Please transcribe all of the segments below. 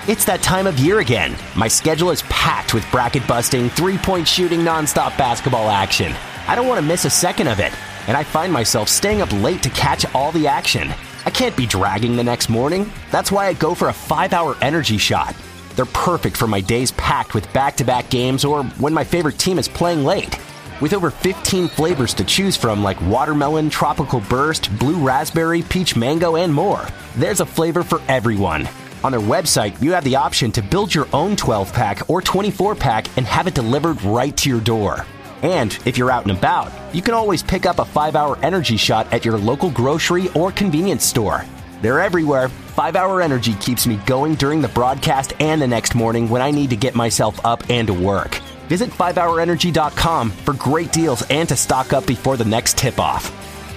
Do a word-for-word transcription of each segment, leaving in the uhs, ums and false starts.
It's that time of year again. My schedule is packed with bracket-busting, three-point shooting, nonstop basketball action. I don't want to miss a second of it, and I find myself staying up late to catch all the action. I can't be dragging the next morning. That's why I go for a five-hour energy shot. They're perfect for my days packed with back-to-back games or when my favorite team is playing late. With over fifteen flavors to choose from like watermelon, tropical burst, blue raspberry, peach mango, and more, there's a flavor for everyone. On their website, you have the option to build your own twelve-pack or twenty-four pack and have it delivered right to your door. And if you're out and about, you can always pick up a five-hour energy shot at your local grocery or convenience store. They're everywhere. five-hour Energy keeps me going during the broadcast and the next morning when I need to get myself up and to work. Visit five hour energy dot com for great deals and to stock up before the next tip-off.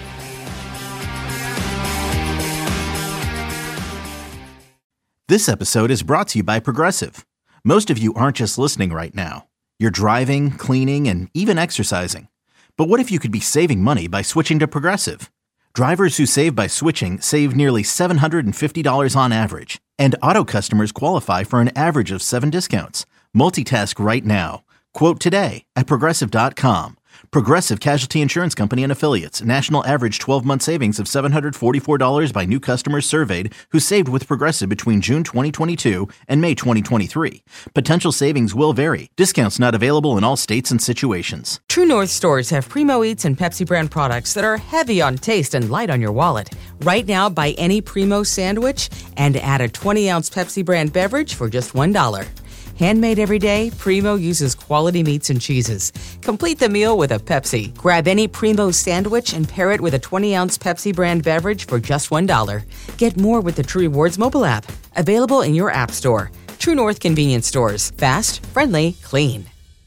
This episode is brought to you by Progressive. Most of you aren't just listening right now. You're driving, cleaning, and even exercising. But what if you could be saving money by switching to Progressive? Drivers who save by switching save nearly seven hundred fifty dollars on average. And auto customers qualify for an average of seven discounts. Multitask right now. Quote today at Progressive dot com. Progressive Casualty Insurance Company and Affiliates. National average twelve-month savings of seven hundred forty-four dollars by new customers surveyed who saved with Progressive between June twenty twenty-two and May twenty twenty-three. Potential savings will vary. Discounts not available in all states and situations. True North stores have Primo Eats and Pepsi brand products that are heavy on taste and light on your wallet. Right now, buy any Primo sandwich and add a twenty-ounce Pepsi brand beverage for just one dollar. Handmade every day, Primo uses quality meats and cheeses. Complete the meal with a Pepsi. Grab any Primo sandwich and pair it with a twenty-ounce Pepsi brand beverage for just one dollar. Get more with the True Rewards mobile app. Available in your app store. True North convenience stores. Fast, friendly, clean.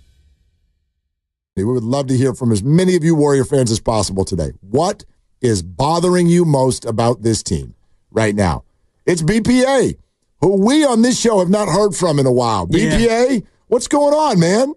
We would love to hear from as many of you Warrior fans as possible today. What is bothering you most about this team right now? It's B P A, who we on this show have not heard from in a while. Yeah. B P A, what's going on, man?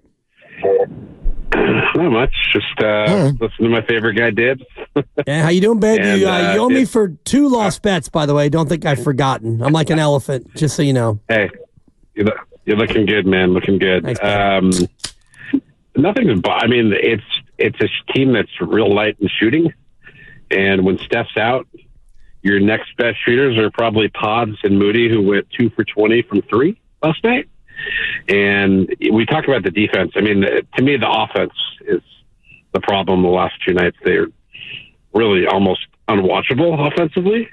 Not much. Just uh, right. Listen to my favorite guy, Dibs. Yeah, how you doing, babe? And, you, uh, uh, you owe it, me for two lost bets, by the way. Don't think I've forgotten. I'm like an elephant, just so you know. Hey, you're, you're looking good, man. Looking good. Thanks, um, nothing to. I mean, it's it's a team that's real light in shooting, and when Steph's out, your next best shooters are probably Pods and Moody, who went two for twenty from three last night. And we talked about the defense. I mean, to me, the offense is the problem the last two nights. They're really almost unwatchable offensively.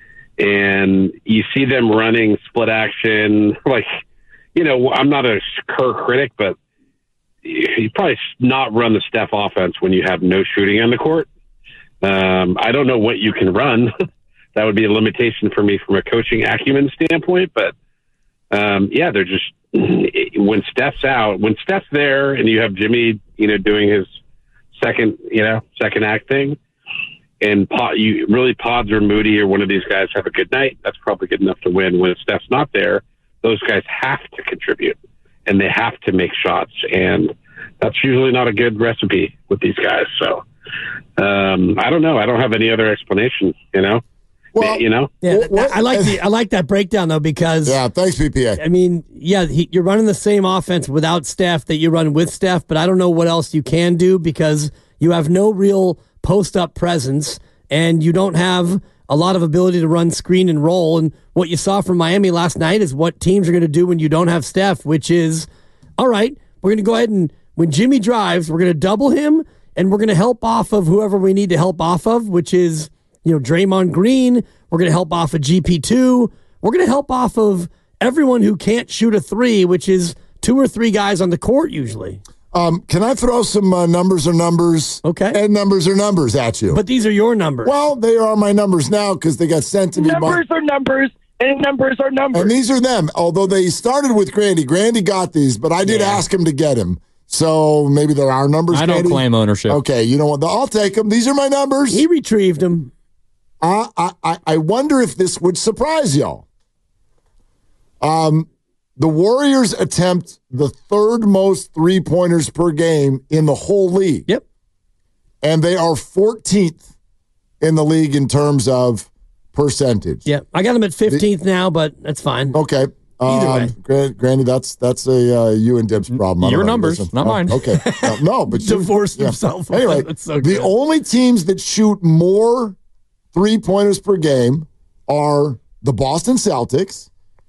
And you see them running split action. Like, you know, I'm not a Kerr critic, but you probably not run the Steph offense when you have no shooting on the court. Um, I don't know what you can run. That would be a limitation for me from a coaching acumen standpoint. But, um, yeah, they're just – when Steph's out, when Steph's there and you have Jimmy, you know, doing his second, you know, second act thing, and Pod, you really Pods or Moody or one of these guys have a good night, that's probably good enough to win. When Steph's not there, those guys have to contribute and they have to make shots. And that's usually not a good recipe with these guys. So, um, I don't know. I don't have any other explanation, you know? Well, you know, yeah, what, what, I like the I like that breakdown though, because yeah, thanks B P A. I mean, yeah, he, you're running the same offense without Steph that you run with Steph, but I don't know what else you can do because you have no real post up presence and you don't have a lot of ability to run screen and roll. And what you saw from Miami last night is what teams are going to do when you don't have Steph, which is, all right, we're going to go ahead and when Jimmy drives, we're going to double him and we're going to help off of whoever we need to help off of, which is, you know, Draymond Green. We're going to help off of G P two. We're going to help off of everyone who can't shoot a three, which is two or three guys on the court usually. Um, can I throw some uh, numbers or numbers? Okay. And numbers or numbers at you. But these are your numbers. Well, they are my numbers now because they got sent to me. Numbers by- are numbers, and numbers are numbers. And these are them, although they started with Grandy. Grandy got these, but I did yeah. ask him to get him. So maybe there are numbers, I don't Grandy? claim ownership. Okay, you know what? I'll take them. These are my numbers. He retrieved them. Uh, I, I, I wonder if this would surprise y'all. Um, the Warriors attempt the third most three-pointers per game in the whole league. Yep. And they are fourteenth in the league in terms of percentage. Yep. I got them at fifteenth the, now, but that's fine. Okay. Either um, way. Gran- Granny, that's that's a uh, you and Dib's problem. I Your don't know. numbers, Listen. not Oh, mine. Okay. No, no, but you- Divorced yeah. himself. Anyway, That's so the good. only teams that shoot more three-pointers per game are the Boston Celtics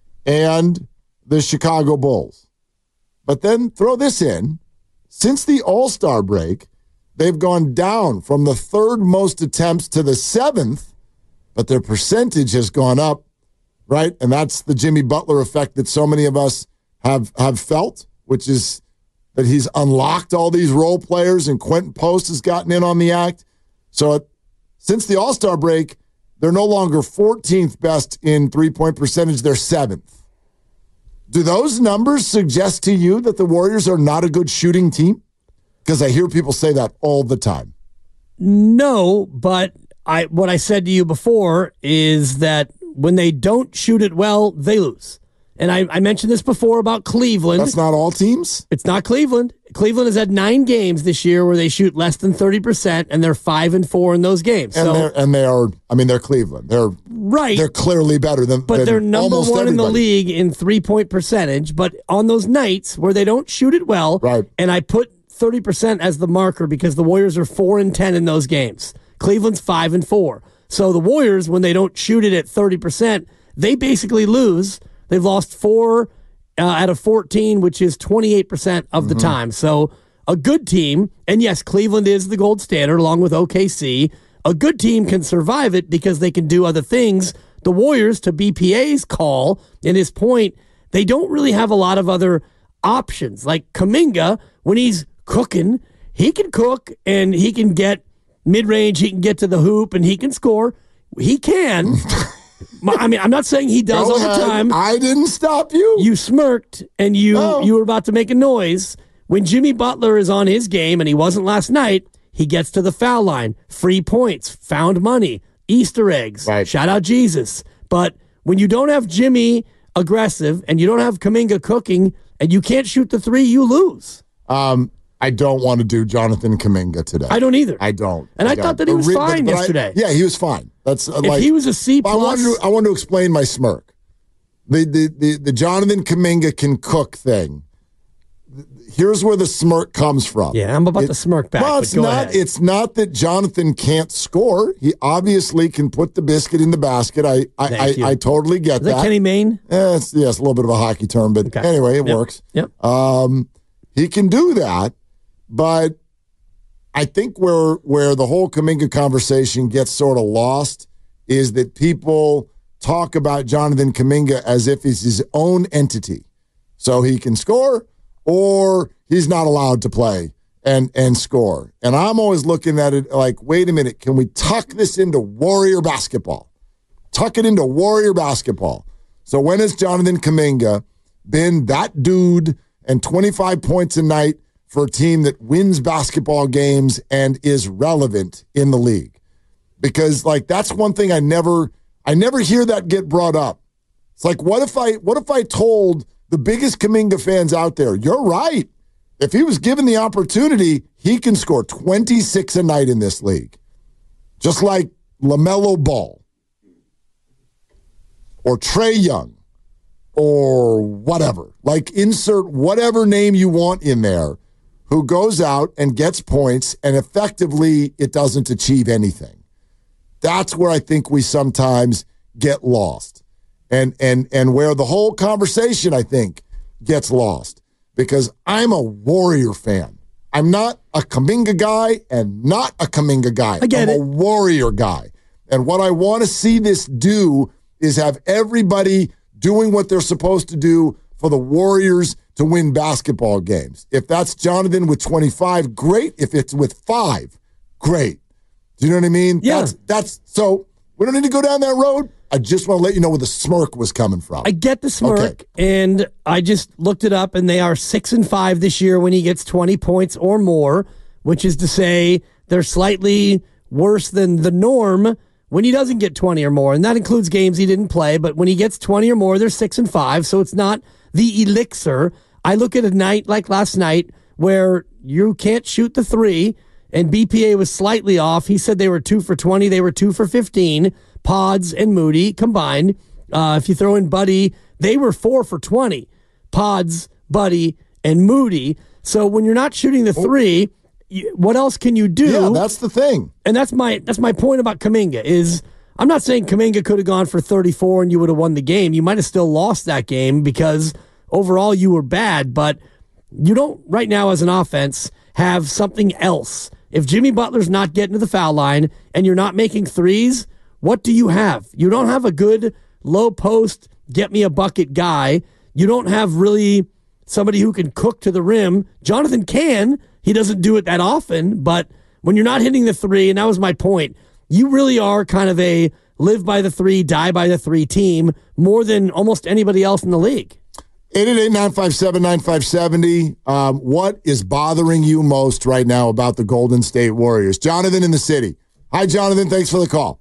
and the Chicago Bulls. But then throw this in. Since the All-Star break, they've gone down from the third most attempts to the seventh, but their percentage has gone up, right? And that's the Jimmy Butler effect that so many of us have have felt, which is that he's unlocked all these role players and Quentin Post has gotten in on the act. So it, since the All-Star break, they're no longer fourteenth best in three-point percentage, they're seventh. Do those numbers suggest to you that the Warriors are not a good shooting team? Because I hear people say that all the time. No, but I what I said to you before is that when they don't shoot it well, they lose. And I, I mentioned this before about Cleveland. That's not all teams? It's not Cleveland. Cleveland has had nine games this year where they shoot less than thirty percent, and they're five and four in those games. And, so, they're, and they are, I mean, they're Cleveland. They're right. They're clearly better than But than they're number almost one in the everybody. league in three-point percentage. But on those nights where they don't shoot it well, Right. and I put thirty percent as the marker because the Warriors are four and ten in those games. Cleveland's five and four. So the Warriors, when they don't shoot it at thirty percent, they basically lose. They've lost four uh, out of fourteen, which is twenty-eight percent of the Mm-hmm. time. So a good team, and yes, Cleveland is the gold standard along with O K C. A good team can survive it because they can do other things. The Warriors, to B P A's call and his point, they don't really have a lot of other options. Like Kuminga, when he's cooking, he can cook and he can get mid-range, he can get to the hoop, and he can score. He can. I mean, I'm not saying he does Go all the ahead. time. I didn't stop you. You smirked and you No. you were about to make a noise. When Jimmy Butler is on his game, and he wasn't last night, he gets to the foul line. Free points, found money, Easter eggs. Right. Shout out Jesus. But when you don't have Jimmy aggressive and you don't have Kuminga cooking and you can't shoot the three, you lose. Um, I don't want to do Jonathan Kuminga today. I don't either. I don't. And I, don't. thought that he was But- fine but I- yesterday. yeah, he was fine. That's uh, if like he was a C I wanted, plus, to, I wanted to explain my smirk. The, the the the Jonathan Kuminga can cook thing. Here's where the smirk comes from. yeah, I'm about It- to smirk back. Well, but it's go not. ahead. It's not that Jonathan can't score. He obviously can put the biscuit in the basket. I I, I, Thank you. I totally get Is that Kenny Mayne? Eh, it's, yeah, it's a little bit of a hockey term, but Okay. anyway, it Yep. works. Yep. Um, he can do that, but I think where where the whole Kuminga conversation gets sort of lost is that people talk about Jonathan Kuminga as if he's his own entity. So he can score or he's not allowed to play and and score. And I'm always looking at it like, wait a minute, can we tuck this into Warrior basketball? Tuck it into Warrior basketball. So when has Jonathan Kuminga been that dude and twenty-five points a night for a team that wins basketball games and is relevant in the league? Because like that's one thing I never I never hear that get brought up. It's like, what if I what if I told the biggest Kuminga fans out there, you're right. If he was given the opportunity, he can score twenty-six a night in this league. Just like LaMelo Ball or Trae Young or whatever. Like insert whatever name you want in there who goes out and gets points and effectively it doesn't achieve anything. That's where I think we sometimes get lost. And and and where the whole conversation, I think, gets lost. Because I'm a Warrior fan. I'm not a Kuminga guy and not a Kuminga guy. I get I'm it. a Warrior guy. And what I want to see this do is have everybody doing what they're supposed to do for the Warriors to win basketball games. If that's Jonathan with twenty-five, great. If it's with five, great. Do you know what I mean? Yeah. That's, that's so we don't need to go down that road. I just want to let you know where the smirk was coming from. I get the smirk, Okay. and I just looked it up, and they are six and five this year when he gets twenty points or more, which is to say they're slightly worse than the norm when he doesn't get twenty or more, and that includes games he didn't play. But when he gets twenty or more, they're six and five, so it's not the elixir. I look at a night like last night where you can't shoot the three, and B P A was slightly off. He said they were two for twenty, they were two for fifteen. Pods and Moody combined. Uh, if you throw in Buddy, they were four for twenty. Pods, Buddy, and Moody. So when you're not shooting the three, you, what else can you do? Yeah, that's the thing. And that's my that's my point about Kuminga is I'm not saying Kuminga could have gone for thirty-four and you would have won the game. You might have still lost that game because overall you were bad, but you don't right now as an offense have something else. If Jimmy Butler's not getting to the foul line and you're not making threes, what do you have? You don't have a good low post, get me a bucket guy. You don't have really somebody who can cook to the rim. Jonathan can. He doesn't do it that often, but when you're not hitting the three, and that was my point, you really are kind of a live by the three, die by the three team more than almost anybody else in the league. eight eight eight, nine five seven, nine five seven zero. Um, what is bothering you most right now about the Golden State Warriors? Jonathan in the city. Hi, Jonathan. Thanks for the call.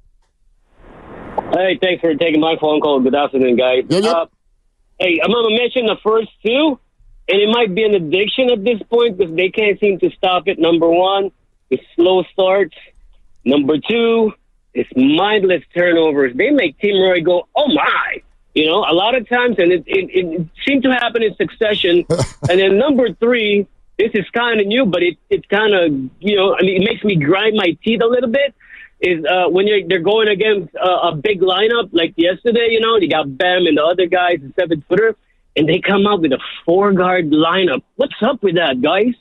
Hey, thanks for taking my phone call. Good afternoon, guys. Yep, yep. Uh, hey, I'm going to mention the first two, and it might be an addiction at this point because they can't seem to stop it. Number one, the slow starts. Number two, it's mindless turnovers. They make Tim Roy go, oh, my. You know, a lot of times, and it, it, it seemed to happen in succession. And then number three, this is kind of new, but it, it kind of, you know, I mean, it makes me grind my teeth a little bit, is uh, when you're, they're going against uh, a big lineup like yesterday, you know, you got Bam and the other guys, the seven-footer, and they come out with a four-guard lineup. What's up with that, guys?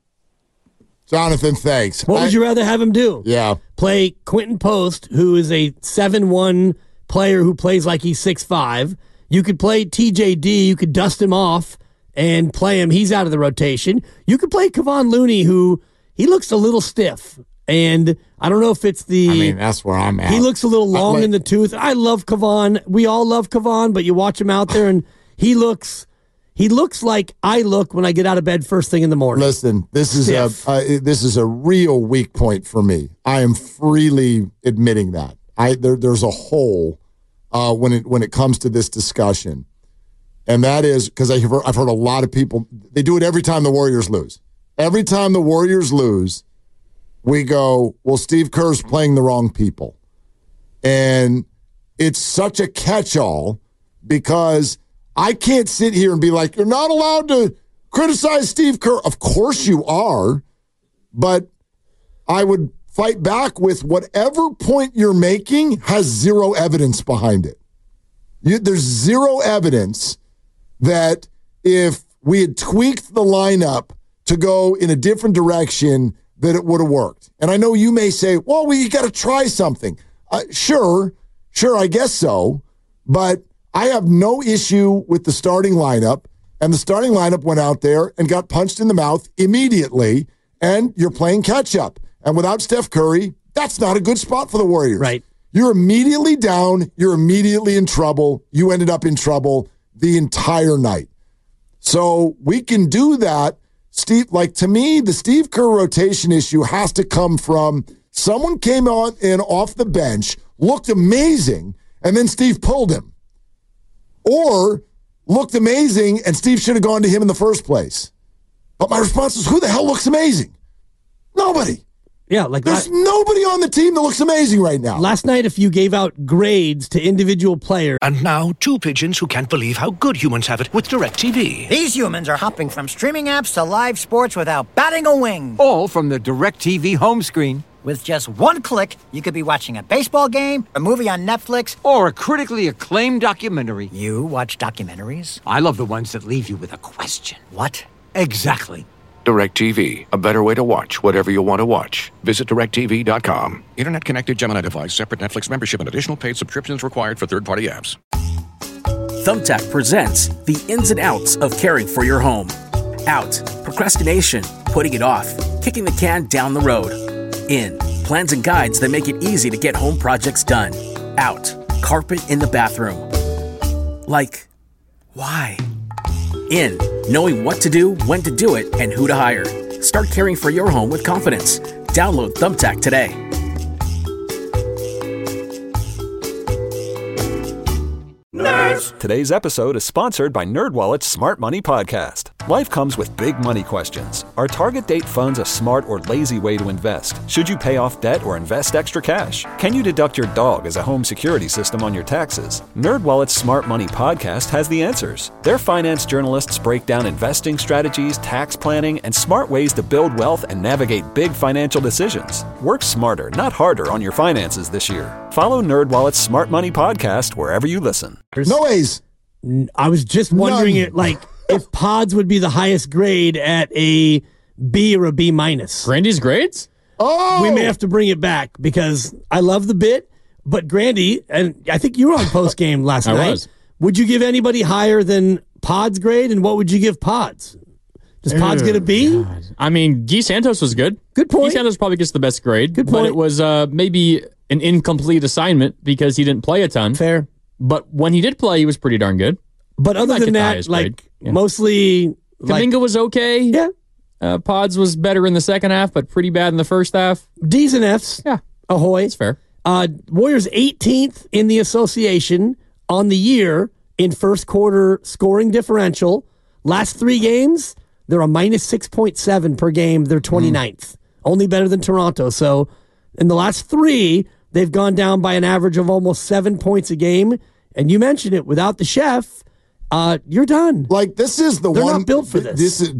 Jonathan, thanks. What I, would you rather have him do? Yeah. Play Quentin Post, who is a seven one player who plays like he's six five. You could play T J D. You could dust him off and play him. He's out of the rotation. You could play Kevon Looney, who he looks a little stiff. And I don't know if it's the... I mean, that's where I'm at. He looks a little long like, in the tooth. I love Kevon. We all love Kevon, but you watch him out there, and he looks... He looks like I look when I get out of bed first thing in the morning. Listen, this is Stiff. a uh, this is a real weak point for me. I am freely admitting that. I there, there's a hole uh, when it when it comes to this discussion, and that is because I've heard, I've heard a lot of people. They do it every time the Warriors lose. Every time the Warriors lose, we go, well, Steve Kerr's playing the wrong people, and it's such a catch-all because I can't sit here and be like, you're not allowed to criticize Steve Kerr. Of course you are, but I would fight back with whatever point you're making has zero evidence behind it. You, there's zero evidence that if we had tweaked the lineup to go in a different direction, that it would have worked. And I know you may say, well, we got to try something. Uh, sure, sure, I guess so, but I have no issue with the starting lineup, and the starting lineup went out there and got punched in the mouth immediately, and you're playing catch-up. And without Steph Curry, that's not a good spot for the Warriors. Right. You're immediately down. You're immediately in trouble. You ended up in trouble the entire night. So we can do that. Steve, like to me, the Steve Kerr rotation issue has to come from someone came on in off the bench, looked amazing, and then Steve pulled him. Or looked amazing, and Steve should have gone to him in the first place. But my response is, who the hell looks amazing? Nobody. Yeah, like There's la- nobody on the team that looks amazing right now. last night, if you gave out grades to individual players. And now, two pigeons who can't believe how good humans have it with DirecTV. These humans are hopping from streaming apps to live sports without batting a wing. All from the DirecTV home screen. With just one click, you could be watching a baseball game, a movie on Netflix, or a critically acclaimed documentary. You watch documentaries? I love the ones that leave you with a question. What? Exactly. DirecTV, a better way to watch whatever you want to watch. Visit direct T V dot com. Internet connected Gemini device, separate Netflix membership, and additional paid subscriptions required for third-party apps. Thumbtack presents the ins and outs of caring for your home. Out, procrastination, putting it off, kicking the can down the road. In, plans and guides that make it easy to get home projects done. Out, carpet in the bathroom. Like, why? In, knowing what to do, when to do it, and who to hire. Start caring for your home with confidence. Download Thumbtack today. Nurse Today's episode is sponsored by NerdWallet's Smart Money Podcast. Life comes with big money questions. Are target date funds a smart or lazy way to invest? Should you pay off debt or invest extra cash? Can you deduct your dog as a home security system on your taxes? NerdWallet's Smart Money Podcast has the answers. Their finance journalists break down investing strategies, tax planning, and smart ways to build wealth and navigate big financial decisions. Work smarter, not harder on your finances this year. Follow NerdWallet's Smart Money Podcast wherever you listen. No A's. I was just wondering None. it like if Pods would be the highest grade at a B or a B minus. Grandy's grades? Oh, we may have to bring it back because I love the bit, but Grandy, and I think you were on post game last I night. was. Would you give anybody higher than Pods grade, and what would you give Pods? Does Pods Ew, get a B? God. I mean, Guy Santos was good. Good point. Guy Santos probably gets the best grade. Good But point. it was uh, maybe an incomplete assignment because he didn't play a ton. Fair. But when he did play, he was pretty darn good. But other might than get the that, highest like grade. Yeah. mostly, like, Kuminga was okay. yeah, Uh, Pods was better in the second half, but pretty bad in the first half. D's and F's. Yeah, Ahoy. that's fair. Uh, Warriors eighteenth in the association on the year in first quarter scoring differential. Last three games, they're a minus six point seven per game. They're twenty-ninth. Only better than Toronto. So in the last three, they've gone down by an average of almost seven points a game. And you mentioned it, without the chef, uh, you're done. Like, this is the They're one. not built for this. This is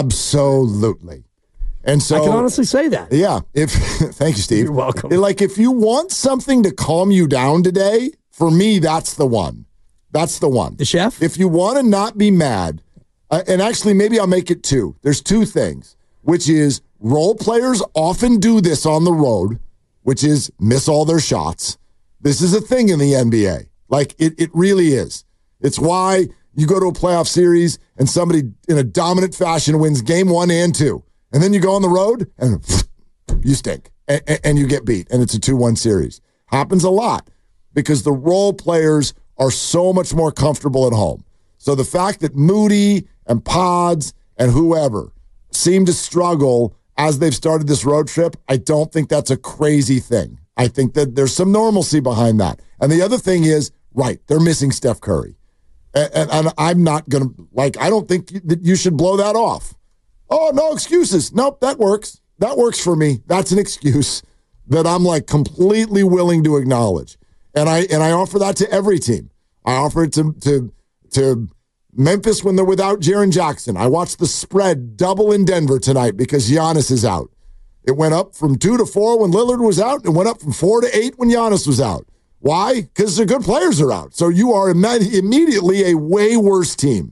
absolutely. And so I can honestly say that. Yeah. If thank you, Steve. You're welcome. Like, if you want something to calm you down today, for me, that's the one. That's the one. The chef? If you want to not be mad, uh, and actually, maybe I'll make it two. There's two things, which is role players often do this on the road, which is miss all their shots. This is a thing in the N B A. Like, it, it really is. It's why you go to a playoff series and somebody in a dominant fashion wins game one and two. And then you go on the road and you stink and, and you get beat. And it's a two one series. Happens a lot because the role players are so much more comfortable at home. So the fact that Moody and Pods and whoever seem to struggle as they've started this road trip, I don't think that's a crazy thing. I think that there's some normalcy behind that. And the other thing is, right, they're missing Steph Curry. And, and, and I'm not going to, like, I don't think that you should blow that off. Oh, no excuses. Nope, that works. That works for me. That's an excuse that I'm, like, completely willing to acknowledge. And I and I offer that to every team. I offer it to, to, to Memphis when they're without Jaren Jackson. I watched the spread double in Denver tonight because Giannis is out. It went up from two to four when Lillard was out. It went up from four to eight when Giannis was out. Why? Because the good players are out. So you are imme- immediately a way worse team.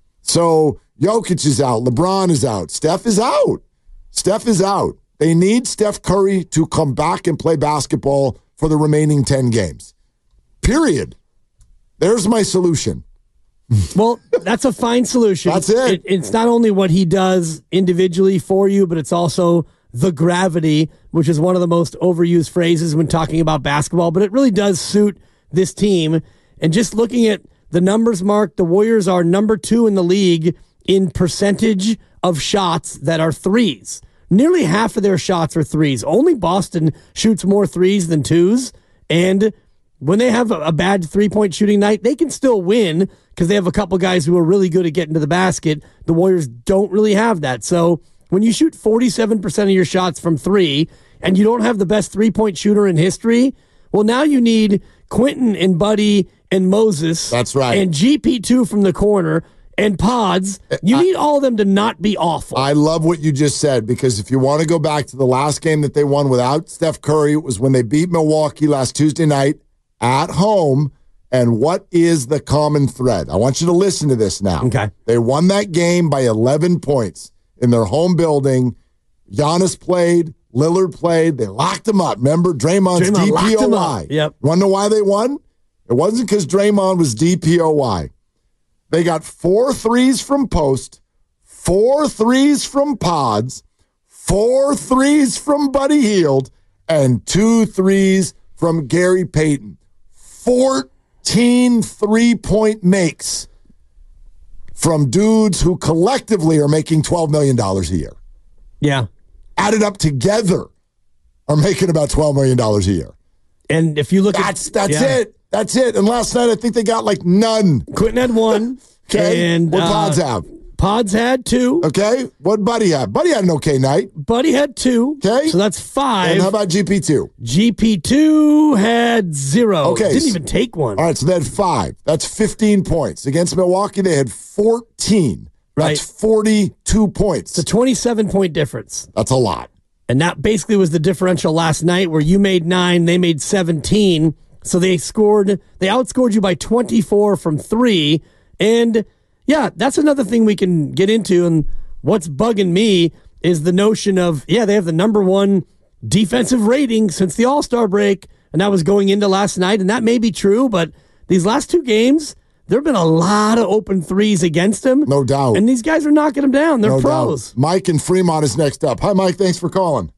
So Jokic is out. LeBron is out. Steph is out. Steph is out. They need Steph Curry to come back and play basketball for the remaining ten games. Period. There's my solution. Well, that's a fine solution. That's it. it. It's not only what he does individually for you, but it's also the gravity, which is one of the most overused phrases when talking about basketball, but it really does suit this team. And just looking at the numbers, Mark, the Warriors are number two in the league in percentage of shots that are threes. Nearly half of their shots are threes. Only Boston shoots more threes than twos. And when they have a, a bad three-point shooting night, they can still win because they have a couple guys who are really good at getting to the basket. The Warriors don't really have that. So when you shoot forty-seven percent of your shots from three and you don't have the best three-point shooter in history, well, now you need Quentin and Buddy and Moses. That's right. And G P two from the corner and Pods. You I, need all of them to not be awful. I love what you just said because if you want to go back to the last game that they won without Steph Curry, it was when they beat Milwaukee last Tuesday night at home. And what is the common thread? I want you to listen to this now. Okay. They won that game by eleven points in their home building. Giannis played. Lillard played. They locked him up. Remember, Draymond's Draymond D P O Y. locked him up. Yep. Want to know why they won? It wasn't because Draymond was D P O Y. They got four threes from Post, four threes from Pods, four threes from Buddy Hield, and two threes from Gary Payton. fourteen three-point makes from dudes who collectively are making twelve million dollars a year. Yeah. Added up together are making about twelve million dollars a year. And if you look that's, at... That's yeah. it. That's it. And last night, I think they got like none. Quentin had one. Okay. And what uh, Pods have? Pods had two. Okay. What Buddy have? Buddy had an okay night. Buddy had two. Okay. So that's five. And how about G P two? G P two had zero. Okay. Didn't even take one. All right. So they had five. That's fifteen points. Against Milwaukee, they had fourteen. That's Right. forty-two points. It's a twenty-seven point difference. That's a lot. And that basically was the differential last night where you made nine, they made seventeen. So they scored, they outscored you by twenty-four from three. And yeah, that's another thing we can get into. And what's bugging me is the notion of, yeah, they have the number one defensive rating since the All-Star break. And that was going into last night. And that may be true, but these last two games, there have been a lot of open threes against them. No doubt. And these guys are knocking them down. They're no pros. Doubt. Mike in Fremont is next up. Hi, Mike. Thanks for calling.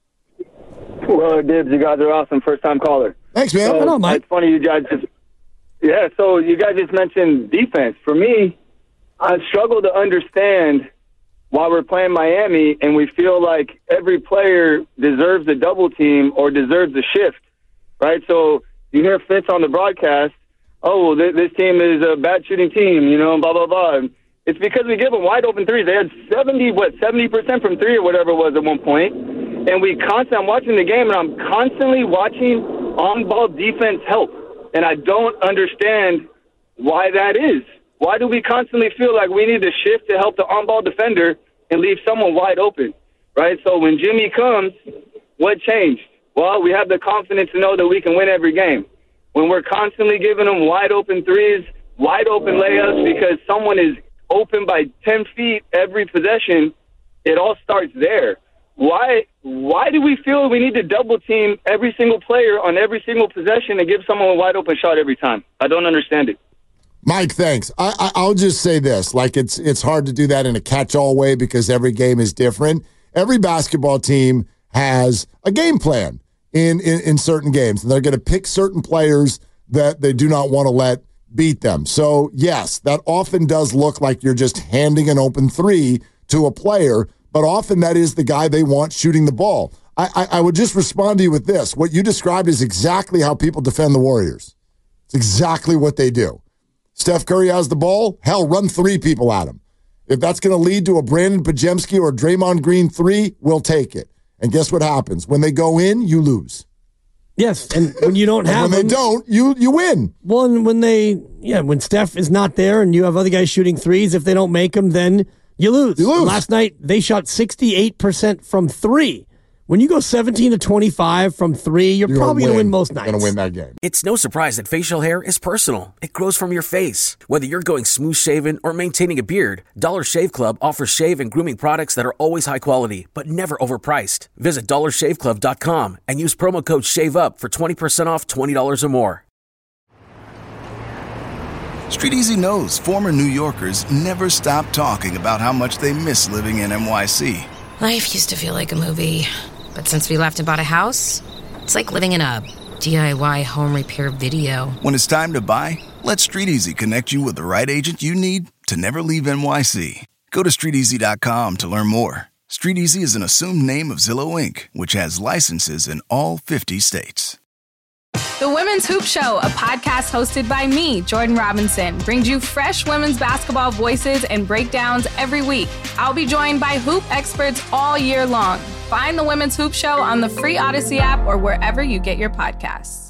Well, Dibs, you guys are awesome. First-time caller. Thanks, man. So, Hello, Mike. It's funny you guys just... Yeah, so you guys just mentioned defense. For me, I struggle to understand why we're playing Miami and we feel like every player deserves a double team or deserves a shift, right? So you hear Fitz on the broadcast, oh, well, th- this team is a bad shooting team, you know, blah, blah, blah. It's because we give them wide open threes. They had seventy, what, seventy percent from three or whatever it was at one point. And we constantly, I'm watching the game, and I'm constantly watching on-ball defense help. And I don't understand why that is. Why do we constantly feel like we need to shift to help the on-ball defender and leave someone wide open, right? So when Jimmy comes, what changed? Well, we have the confidence to know that we can win every game. When we're constantly giving them wide open threes, wide open layups because someone is open by ten feet every possession, it all starts there. Why why do we feel we need to double team every single player on every single possession and give someone a wide open shot every time? I don't understand it. Mike, thanks. I, I, I'll just say this. Like, it's it's hard to do that in a catch-all way because every game is different. Every basketball team has a game plan in, in, in certain games. And they're going to pick certain players that they do not want to let beat them. So, yes, that often does look like you're just handing an open three to a player, but often that is the guy they want shooting the ball. I, I, I would just respond to you with this. What you described is exactly how people defend the Warriors. It's exactly what they do. Steph Curry has the ball, hell, run three people at him. If that's going to lead to a Brandon Pajemski or a Draymond Green three, we'll take it. And guess what happens? When they go in, you lose. Yes, and when you don't have when them, they don't, you you win. Well, and when they, yeah, when Steph is not there and you have other guys shooting threes, if they don't make them, then you lose. You lose. Last night, they shot sixty-eight percent from three. When you go seventeen to twenty-five from three, you're, you're probably going to win most nights. Going to win that game. It's no surprise that facial hair is personal. It grows from your face. Whether you're going smooth shaven or maintaining a beard, Dollar Shave Club offers shave and grooming products that are always high quality, but never overpriced. Visit dollar shave club dot com and use promo code SHAVEUP for twenty percent off twenty dollars or more. Street Easy knows former New Yorkers never stop talking about how much they miss living in N Y C. Life used to feel like a movie, but since we left and bought a house, it's like living in a D I Y home repair video. When it's time to buy, let Street Easy connect you with the right agent you need to never leave N Y C. Go to street easy dot com to learn more. Street Easy is an assumed name of Zillow Incorporated, which has licenses in all fifty states. The Women's Hoop Show, a podcast hosted by me, Jordan Robinson, brings you fresh women's basketball voices and breakdowns every week. I'll be joined by hoop experts all year long. Find the Women's Hoop Show on the free Odyssey app or wherever you get your podcasts.